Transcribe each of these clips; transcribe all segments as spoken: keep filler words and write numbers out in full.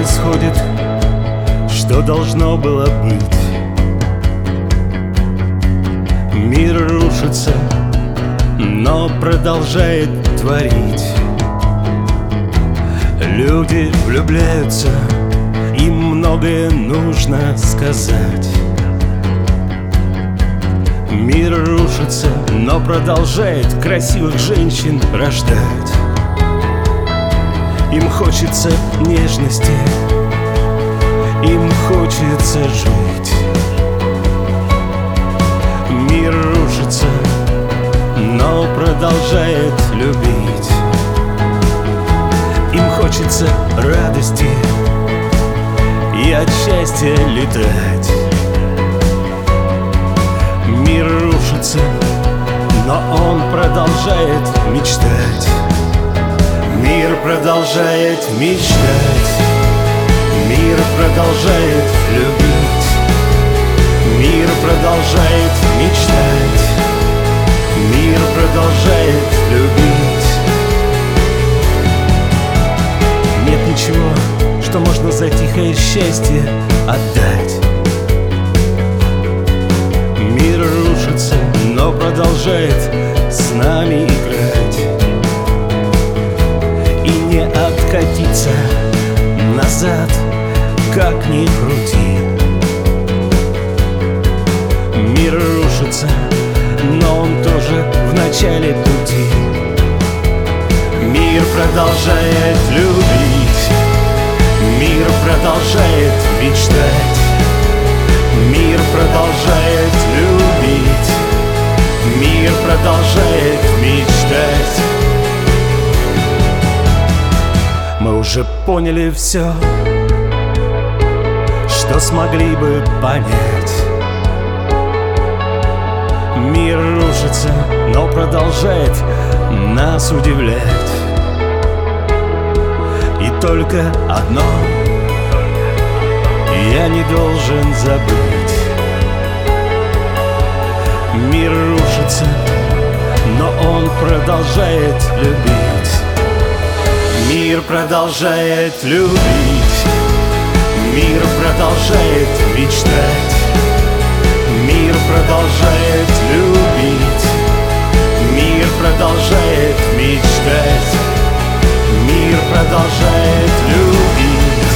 происходит, что должно было быть. Мир рушится, но продолжает творить. Люди влюбляются, им многое нужно сказать. Мир рушится, но продолжает красивых женщин рождать. Им хочется нежности, им хочется жить. Мир рушится, но продолжает любить. Им хочется радости и от счастья летать. Мир рушится, но он продолжает мечтать. Мир продолжает мечтать. Мир продолжает любить. Мир продолжает мечтать. Мир продолжает любить. Нет ничего, что можно за тихое счастье отдать. Мир рушится, но продолжает с нами играть. И не откатиться назад, как ни крути. Мир рушится, но он тоже в начале пути. Мир продолжает любить. Мир продолжает мечтать. Мир продолжает любить. Мир продолжает мечтать. Мы уже поняли все, что смогли бы понять. Мир рушится, но продолжает нас удивлять. И только одно я не должен забыть. Мир рушится, но он продолжает любить. Мир продолжает любить. Мир продолжает мечтать. Мир продолжает любить. Мир продолжает мечтать. Мир продолжает любить.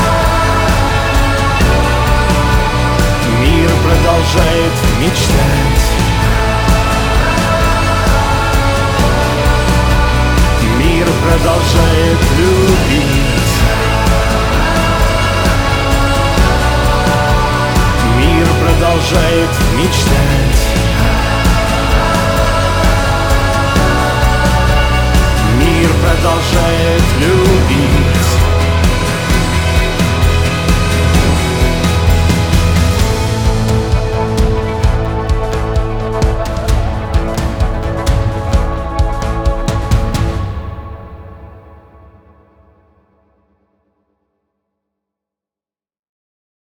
Мир продолжает мечтать.